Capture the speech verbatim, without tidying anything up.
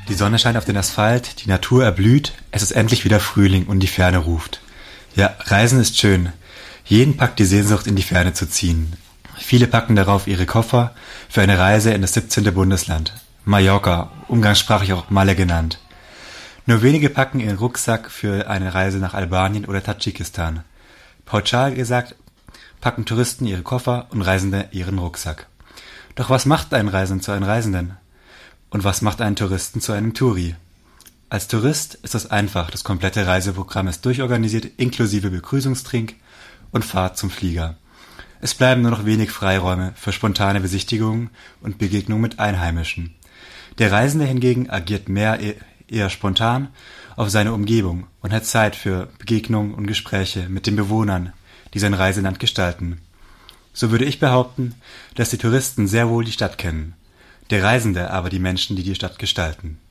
Die Sonne scheint auf den Asphalt, die Natur erblüht, es ist endlich wieder Frühling und die Ferne ruft. Ja, Reisen ist schön. Jeden packt die Sehnsucht, in die Ferne zu ziehen. Viele packen darauf ihre Koffer für eine Reise in das siebzehnte Bundesland. Mallorca, umgangssprachlich auch Malle genannt. Nur wenige packen ihren Rucksack für eine Reise nach Albanien oder Tadschikistan. Pauschal gesagt, packen Touristen ihre Koffer und Reisende ihren Rucksack. Doch was macht einen Reisenden zu einem Reisenden? Und was macht einen Touristen zu einem Touri? Als Tourist ist das einfach, das komplette Reiseprogramm ist durchorganisiert, inklusive Begrüßungstrink und Fahrt zum Flieger. Es bleiben nur noch wenig Freiräume für spontane Besichtigungen und Begegnungen mit Einheimischen. Der Reisende hingegen agiert mehr eher spontan auf seine Umgebung und hat Zeit für Begegnungen und Gespräche mit den Bewohnern, die sein Reiseland gestalten. So würde ich behaupten, dass die Touristen sehr wohl die Stadt kennen, der Reisende aber die Menschen, die die Stadt gestalten.